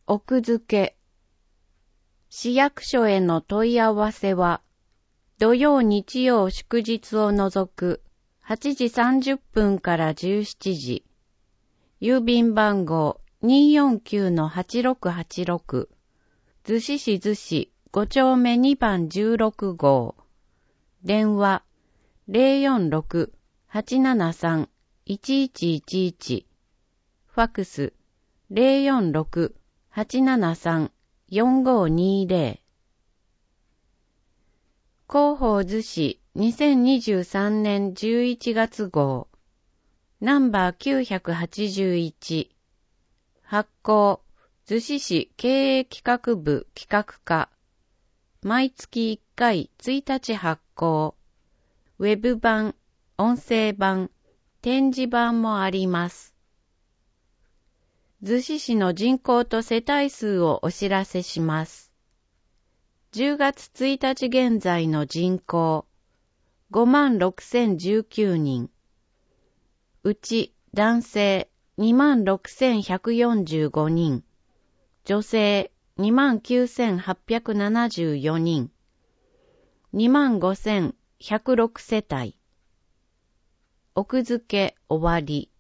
奥付け。市役所への問い合わせは、土曜日曜祝日を除く8時30分から17時。郵便番号249-8686。逗子市逗子5丁目2番16号。電話046-873-1111。ファクス046-873-4520。広報逗子2023年11月号。ナンバー981。発行、逗子市経営企画部企画課。毎月1回1日発行。ウェブ版、音声版、展示版もあります。逗子市の人口と世帯数をお知らせします。10月1日現在の人口、56,019人。うち男性26,145人、女性29,874人、25,106世帯。奥付け終わり。